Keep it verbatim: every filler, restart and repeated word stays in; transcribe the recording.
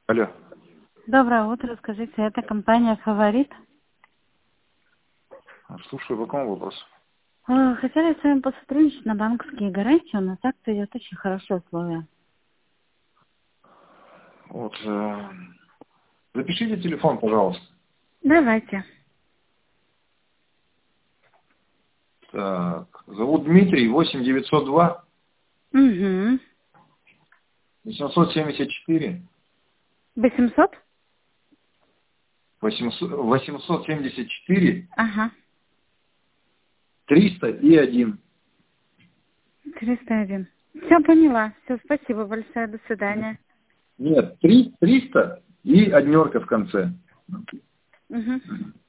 Алло. Доброе утро, скажите, это компания «Фаворит»? Слушаю, по какому вопросу? Э, Хотели с вами посотрудничать на банковские гарантии, у нас акция идет очень хорошие условия. Вот, э, запишите телефон, пожалуйста. Давайте. Так, зовут Дмитрий, восемь девятьсот два Угу. восемьсот семьдесят четыре восемьсот? восемьсот, восемьсот семьдесят четыре Ага. триста и один. триста один. Все поняла. Все, спасибо большое. До свидания. Нет, три, триста и однерка в конце. Угу.